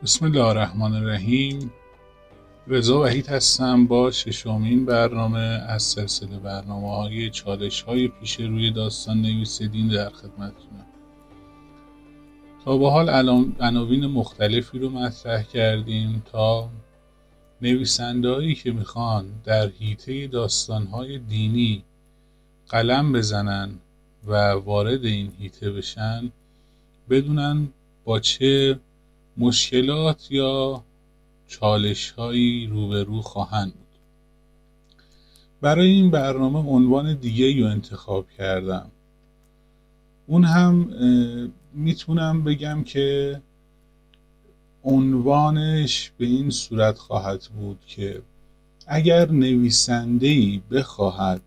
بسم الله الرحمن الرحیم. رضا وحید هستم با ششمین برنامه از سلسله برنامه‌های چالش‌های پیش روی داستان نویس دین در خدمتتونم. تا به حال عناوین مختلفی رو مطرح کردیم تا نویسنده‌هایی که میخوان در حیطه داستان‌های دینی قلم بزنن و وارد این حیطه بشن بدونن با چه مشکلات یا چالش‌هایی روبرو خواهند بود. برای این برنامه عنوان دیگه‌ای رو انتخاب کردم. اون هم میتونم بگم که عنوانش به این صورت خواهد بود که اگر نویسنده‌ای بخواهد،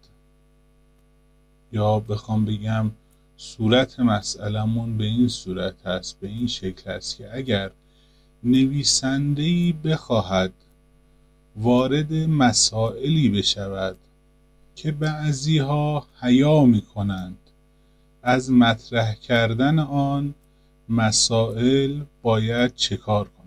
یا بخوام بگم صورت مسئلمون به این صورت هست، به این شکل هست که اگر نویسنده‌ای بخواهد وارد مسائلی بشود که بعضی‌ها حیا می‌کنند از مطرح کردن آن مسائل، باید چه کار کنه؟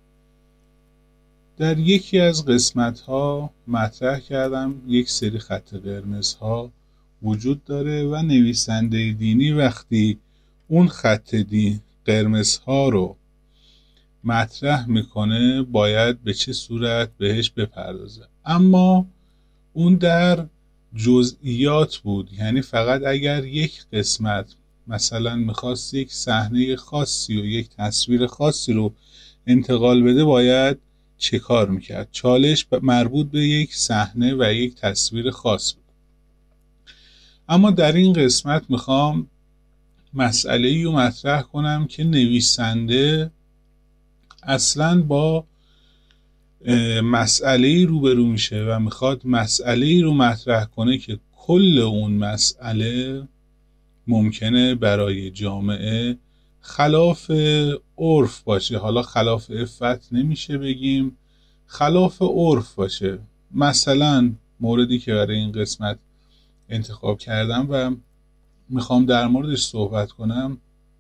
در یکی از قسمت‌ها مطرح کردم یک سری خط قرمزها وجود داره و نویسنده دینی وقتی اون خط قرمزها رو مطرح میکنه باید به چه صورت بهش بپردازه. اما اون در جزئیات بود، یعنی فقط اگر یک قسمت مثلا میخواست یک صحنه خاصی و یک تصویر خاصی رو انتقال بده باید چه کار میکرد. چالش مربوط به یک صحنه و یک تصویر خاص بود. اما در این قسمت میخوام مسئله‌ای رو مطرح کنم که نویسنده اصلاً با مسئله‌ای روبرو میشه و میخواد مسئله‌ای رو مطرح کنه که کل اون مسئله ممکنه برای جامعه خلاف عرف باشه. حالا خلاف عفت نمیشه بگیم، خلاف عرف باشه. مثلا موردی که برای این قسمت انتخاب کردم و میخوام در موردش صحبت کنم،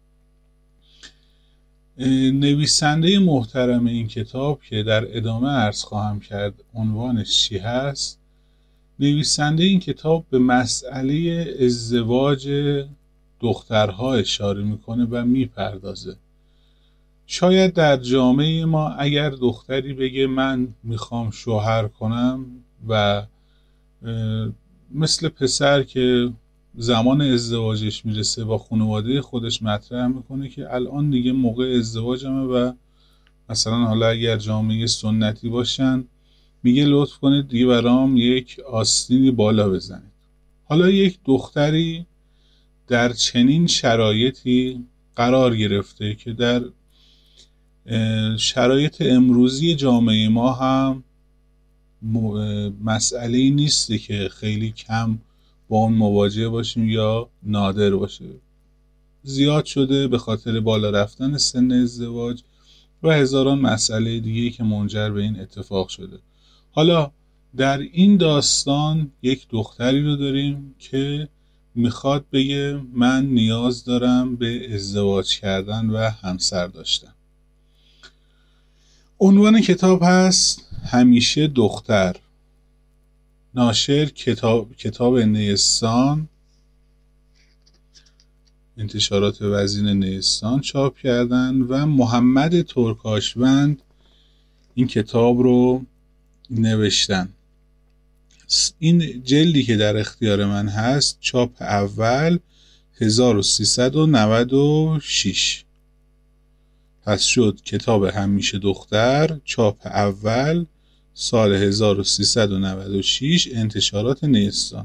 نویسنده محترم این کتاب که در ادامه عرض خواهم کرد عنوانش چی هست، نویسنده این کتاب به مسئله ازدواج دخترها اشاره میکنه و میپردازه. شاید در جامعه ما اگر دختری بگه من میخوام شوهر کنم و مثل پسر که زمان ازدواجش میرسه با خانواده خودش مطرح میکنه که الان دیگه موقع ازدواجمه و مثلا حالا اگر جامعه سنتی باشن میگه لطف کنید دیگه برام یک آستینی بالا بزنید. حالا یک دختری در چنین شرایطی قرار گرفته که در شرایط امروزی جامعه ما هم مسئله نیسته که خیلی کم با اون مواجه باشیم یا نادر باشه. زیاد شده به خاطر بالا رفتن سن ازدواج و هزاران مسئله دیگه که منجر به این اتفاق شده. حالا در این داستان یک دختری رو داریم که میخواد بگه من نیاز دارم به ازدواج کردن و همسر داشتن. عنوان کتاب هست همیشه دختر. ناشر کتاب نیستان، انتشارات وزین نیستان چاپ کردن و محمد ترکاشوند این کتاب رو نوشتن. این جلدی که در اختیار من هست چاپ اول 1396. پس شد کتاب همیشه دختر، چاپ اول سال 1396، انتشارات نیستان.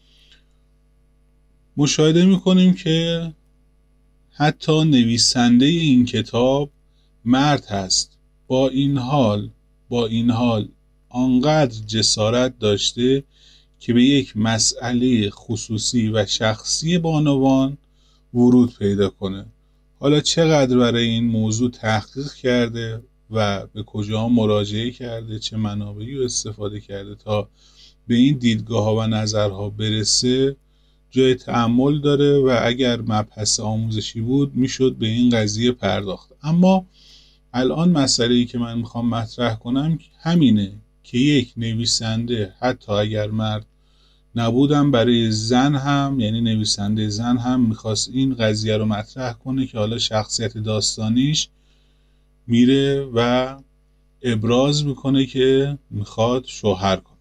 مشاهده میکنیم که حتی نویسنده این کتاب مرد هست. با این حال آنقدر جسارت داشته که به یک مسئله خصوصی و شخصی بانوان ورود پیدا کنه. حالا چقدر برای این موضوع تحقیق کرده و به کجا مراجعه کرده، چه منابعی رو استفاده کرده تا به این دیدگاه و نظرها برسه جای تأمل داره و اگر مبحث آموزشی بود میشد به این قضیه پرداخت. اما الان مسئله‌ای که من میخوام مطرح کنم همینه که یک نویسنده حتی اگر مرد نبودم برای زن هم، یعنی نویسنده زن هم میخواست این قضیه رو مطرح کنه که حالا شخصیت داستانیش میره و ابراز میکنه که میخواد شوهر کنه.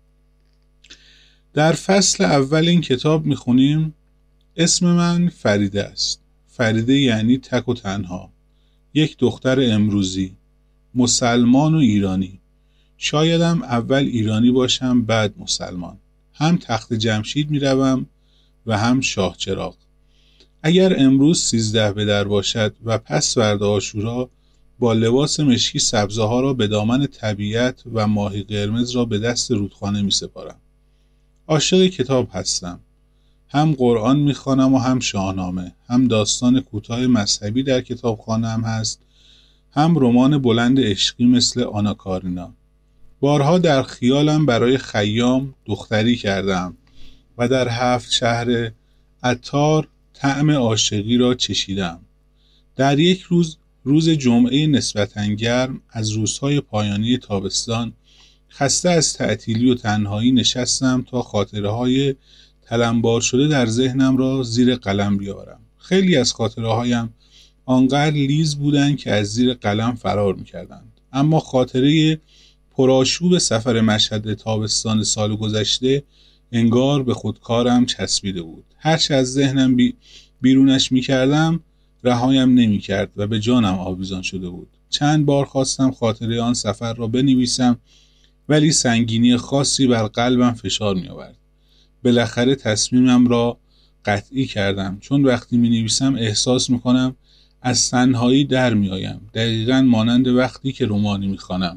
در فصل اول این کتاب میخونیم اسم من فریده است. فریده یعنی تک و تنها، یک دختر امروزی، مسلمان و ایرانی. شایدم اول ایرانی باشم بعد مسلمان. هم تخت جمشید میروم و هم شاه چراغ. اگر امروز 13 به در باشد و پس فردا عاشورا، با لباس مشکی سبزه ها را به دامن طبیعت و ماهی قرمز را به دست رودخانه می سپارم. عاشق کتاب هستم. هم قرآن می خوانم و هم شاهنامه. هم داستان کوتاه مذهبی در کتابخانه‌ام هست، هم رمان بلند عشقی مثل آنا کارینا. بارها در خیالم برای خیام دختری کردم و در 7 شهر عطار طعم عاشقی را چشیدم. در یک روز جمعه نسبتاً گرم از روزهای پایانی تابستان، خسته از تعطیلی و تنهایی نشستم تا خاطره‌های تلمبار شده در ذهنم را زیر قلم بیاورم. خیلی از خاطره‌هایم آنقدر لیز بودند که از زیر قلم فرار می‌کردند. اما خاطره پرآشوب سفر مشهد تابستان سال گذشته انگار به خودکارم چسبیده بود. هرچه از ذهنم بیرونش می‌کردم رهایم نمی‌کرد و به جانم آویزان شده بود. چند بار خواستم خاطره آن سفر را بنویسم، ولی سنگینی خاصی بر قلبم فشار می‌آورد. بالاخره تصمیمم را قطعی کردم، چون وقتی می‌نویسم احساس می‌کنم از تنهایی در می‌آیم، دقیقاً مانند وقتی که رمانی می‌خوانم.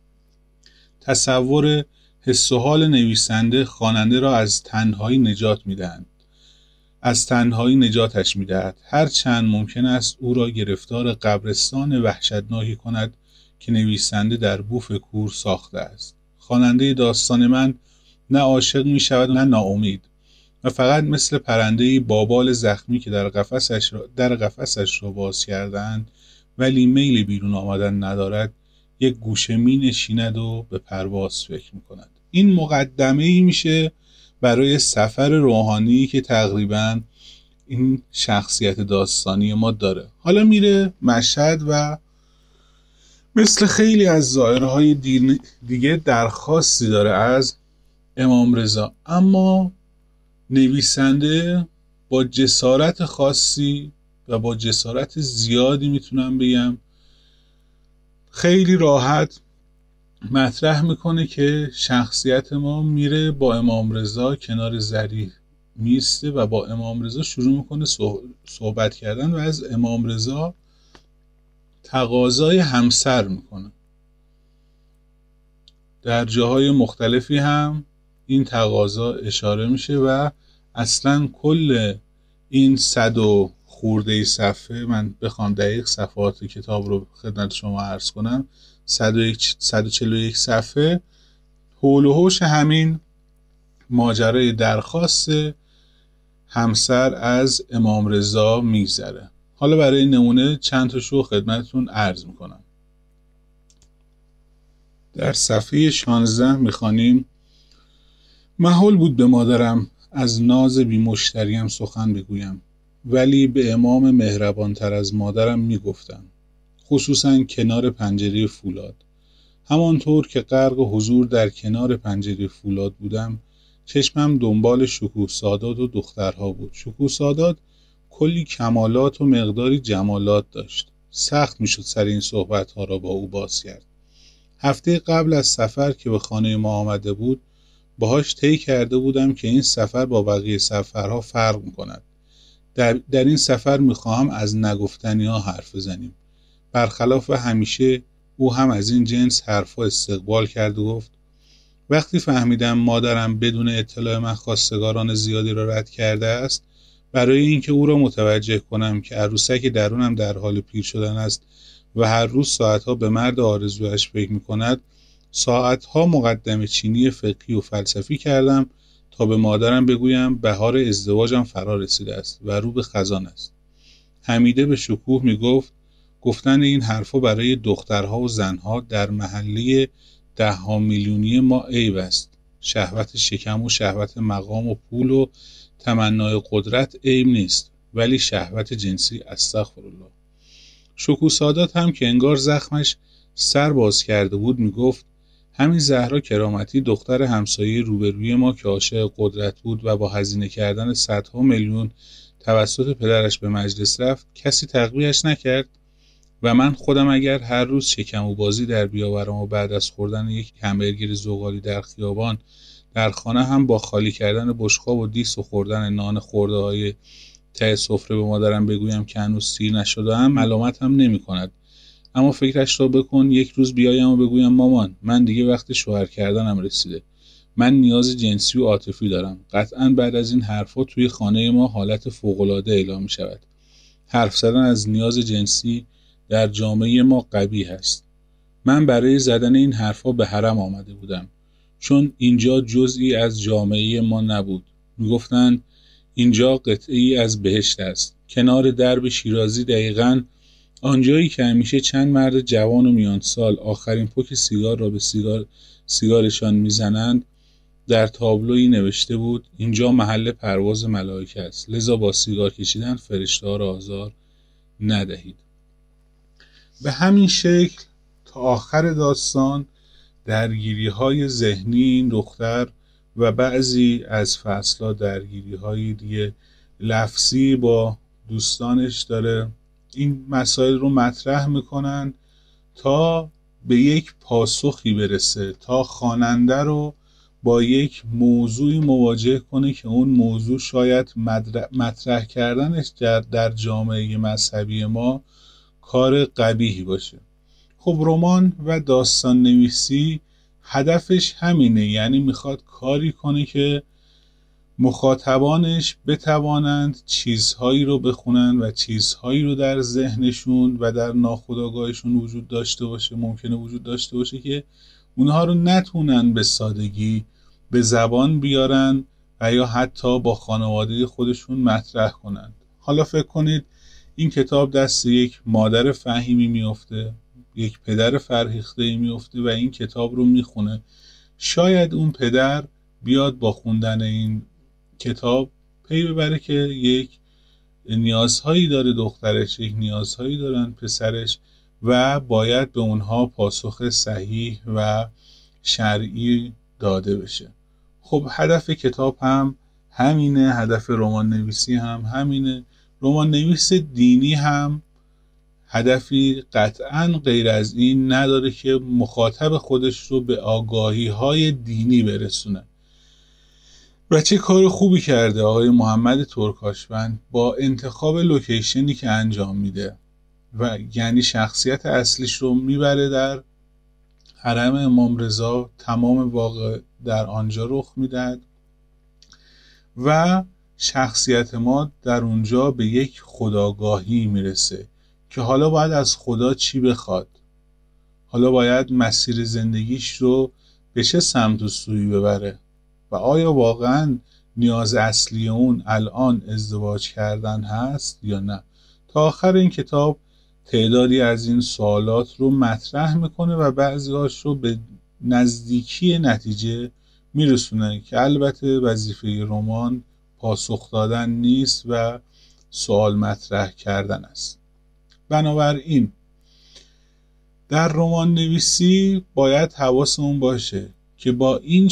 تصور حس و حال نویسنده خواننده را از تنهایی نجات می‌دهند. از تنهایی نجاتش می‌دهد، هر چند ممکن است او را گرفتار قبرستان وحشتناکی کند که نویسنده در بوف کور ساخته است. خواننده داستان من نه عاشق می‌شود و نه ناامید، و فقط مثل پرنده‌ای با بال زخمی که در قفسش را باز کردند ولی میل بیرون آمدن ندارد، یک گوشه می‌نشیند و به پرواز فکر می‌کند. این مقدمه‌ای میشه برای سفر روحانی که تقریباً این شخصیت داستانی ما داره. حالا میره مشهد و مثل خیلی از زائرهای دیگه درخواستی داره از امام رضا، اما نویسنده با جسارت خاصی و با جسارت زیادی میتونم بگم خیلی راحت مطرح میکنه که شخصیت ما میره با امام رضا کنار ذریح میسته و با امام رضا شروع میکنه صحبت کردن و از امام رضا تقاضای همسر میکنه. در جاهای مختلفی هم این تقاضا اشاره میشه و اصلا کل این 100 و خورده صفحه، من بخوام دقیق صفحات کتاب رو خدمت شما عرض کنم، 141 صفحه حول و حوش همین ماجرای درخواست همسر از امام رضا میگذره. حالا برای نمونه چند تاشو خدمتتون عرض میکنم. در صفحه 16 میخوانیم: محال بود به مادرم از ناز بی مشتریم سخن بگویم، ولی به امام مهربان تر از مادرم میگفتم، خصوصا کنار پنجره فولاد. همانطور که غرق حضور در کنار پنجره فولاد بودم، چشمم دنبال شکوه سادات و دخترها بود. شکوه سادات کلی کمالات و مقداری جمالات داشت. سخت میشد سر این صحبتها را با او باز کرد. هفته قبل از سفر که به خانه ما آمده بود، باهاش طی کرده بودم که این سفر با بقیه سفرها فرق میکند. در این سفر میخواهم از نگفتنی ها حرف بزنیم. برخلاف همیشه او هم از این جنس حرفا استقبال کرد و گفت: وقتی فهمیدم مادرم بدون اطلاع من خواستگاران زیادی را رد کرده است، برای اینکه او را متوجه کنم که عروسک درونم در حال پیر شدن است و هر روز ساعتها به مرد آرزویش فکر می‌کند، ساعتها مقدمه چینی فقهی و فلسفی کردم تا به مادرم بگویم بهار ازدواجم فرا رسیده است و رو به خزان است. حمیده به شکوه میگفت: گفتن این حرفا برای دخترها و زنها در محله 10 میلیونی ما عیب است. شهوت شکم و شهوت مقام و پول و تمنای قدرت عیب نیست، ولی شهوت جنسی استغفرالله. شکوه سادات هم که انگار زخمش سر باز کرده بود میگفت همین زهرا کرامتی دختر همسایه روبروی ما که عاشق قدرت بود و با هزینه کردن صدها میلیون توسط پدرش به مجلس رفت کسی تقویتش نکرد. و من خودم اگر هر روز شکم و بازی در بیاورم و بعد از خوردن یک همبرگر زغالی در خیابان در خانه هم با خالی کردن بشقاب و دیس و خوردن نان خورده‌های ته سفره به مادرم بگویم که هنوز سیر نشده‌ام ملامت هم نمی کند. اما فکرش را بکن یک روز بیایم و بگویم مامان من دیگه وقت شوهر کردنم رسیده، من نیاز جنسی و عاطفی دارم. قطعاً بعد از این حرفا توی خانه ما حالت فوق‌العاده اعلام می شود. حرف زدن از نیاز جنسی در جامعه ما قبیح است. من برای زدن این حرفا به حرم آمده بودم، چون اینجا جزئی از جامعه ما نبود. میگفتن اینجا قطعه‌ای از بهشت است. کنار درب شیرازی دقیقاً آنجایی که همیشه چند مرد جوان و میان سال آخرین پک سیگار را به سیگارشان میزنند در تابلویی نوشته بود اینجا محل پرواز ملائکه است، لذا با سیگار کشیدن فرشته‌ها را آزار ندهید. به همین شکل تا آخر داستان درگیری‌های ذهنی این دختر و بعضی از فصل‌ها درگیری‌های دیگه لفظی با دوستانش داره این مسائل رو مطرح میکنن تا به یک پاسخی برسه، تا خواننده رو با یک موضوعی مواجه کنه که اون موضوع شاید مطرح کردنش در جامعه مذهبی ما کار قبیحی باشه. خب رمان و داستان نویسی هدفش همینه، یعنی میخواد کاری کنه که مخاطبانش بتوانند چیزهایی رو بخونن و چیزهایی رو در ذهنشون و در ناخودآگاهشون وجود داشته باشه، ممکنه وجود داشته باشه که اونها رو نتونن به سادگی به زبان بیارن و یا حتی با خانواده خودشون مطرح کنند. حالا فکر کنید این کتاب دست یک مادر فهیمی میفته، یک پدر فرهیخته‌ای میفته و این کتاب رو میخونه. شاید اون پدر بیاد با خوندن این کتاب پی ببره که یک نیازهایی داره دخترش، یک نیازهایی دارن پسرش و باید به اونها پاسخ صحیح و شرعی داده بشه. خب هدف کتاب هم همینه، هدف رمان نویسی هم همینه. رمان نویس دینی هم هدفی قطعاً غیر از این نداره که مخاطب خودش رو به آگاهی های دینی برسونه. و چه کار خوبی کرده آقای محمد ترکاشوند با انتخاب لوکیشنی که انجام میده و یعنی شخصیت اصلیش رو میبره در حرم امام رضا، تمام واقع در آنجا رخ میدهد و شخصیت ما در اونجا به یک خودآگاهی میرسه که حالا باید از خدا چی بخواد، حالا باید مسیر زندگیش رو به چه سمت و سوی ببره و آیا واقعا نیاز اصلی اون الان ازدواج کردن هست یا نه. تا آخر این کتاب تعدادی از این سوالات رو مطرح میکنه و بعضی‌هاش رو به نزدیکی نتیجه میرسونه که البته وظیفه رمان پاسخ دادن نیست و سوال مطرح کردن است. بنابراین در رمان نویسی باید حواسمون باشه که با این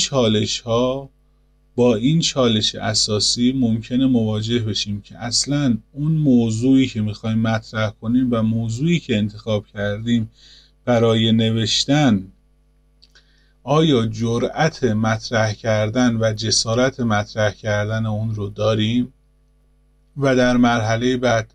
چالش اساسی ممکنه مواجه بشیم که اصلاً اون موضوعی که میخوایم مطرح کنیم و موضوعی که انتخاب کردیم برای نوشتن آیا جرأت مطرح کردن و جسارت مطرح کردن اون رو داریم و در مرحله بعد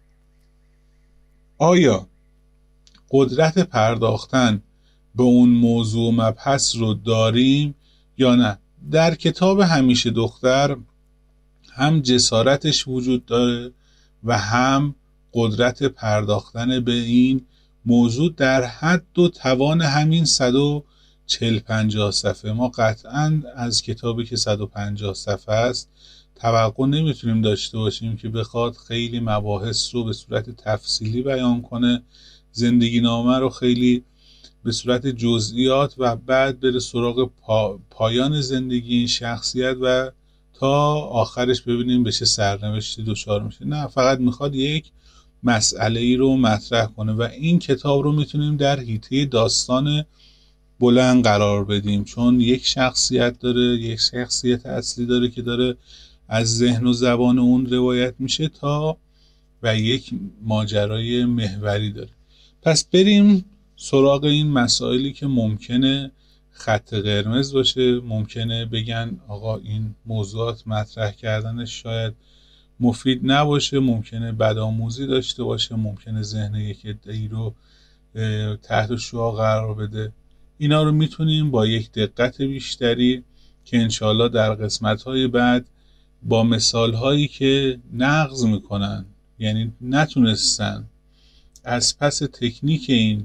آیا قدرت پرداختن به اون موضوع و مبحث رو داریم یا نه. در کتاب همیشه دختر هم جسارتش وجود داره و هم قدرت پرداختن به این موضوع در حد و توان همین 140-150 صفحه. ما قطعاً از کتابی که 150 صفحه است توقع نمیتونیم داشته باشیم که بخواد خیلی مباحث رو به صورت تفصیلی بیان کنه زندگی نامه رو خیلی به صورت جزئیات و بعد بره سراغ پایان زندگی این شخصیت و تا آخرش ببینیم به چه سرنوشتی دچار میشه. نه، فقط میخواد یک مسئله ای رو مطرح کنه و این کتاب رو میتونیم در حیطه داستان بلند قرار بدیم، چون یک شخصیت داره، یک شخصیت اصلی داره که داره از ذهن و زبان اون روایت میشه تا و یک ماجرای محوری داره. پس بریم سراغ این مسائلی که ممکنه خط قرمز باشه، ممکنه بگن آقا این موضوعات مطرح کردنش شاید مفید نباشه، ممکنه بدآموزی داشته باشه، ممکنه ذهن یک عده‌ای رو تحت شعاع قرار بده. اینا رو میتونیم با یک دقت بیشتری که انشالله در قسمت‌های بعد با مثال‌هایی که نقض میکنن، یعنی نتونستن از پس تکنیک این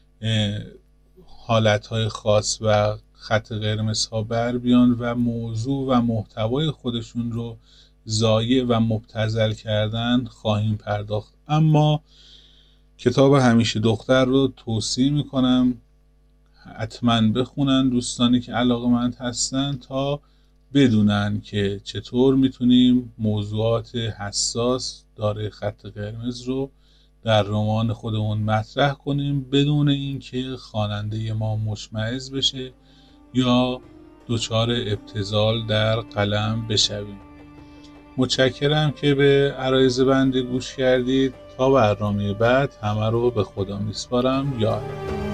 حالتهای خاص و خط قرمزها بر بیان و موضوع و محتوای خودشون رو ضایع و مبتذل کردن خواهیم پرداخت. اما کتاب همیشه دختر رو توصیه میکنم حتما بخونن دوستانی که علاقه‌مند هستن تا بدونن که چطور میتونیم موضوعات حساس دارای خط قرمز رو در رمان خودمون مطرح کنیم بدون اینکه خواننده ما مشمئز بشه یا دچار ابتذال در قلم بشویم. متشکرم که به عرایض بنده گوش کردید. تا برنامه بعد همه رو به خدا میسپارم. یا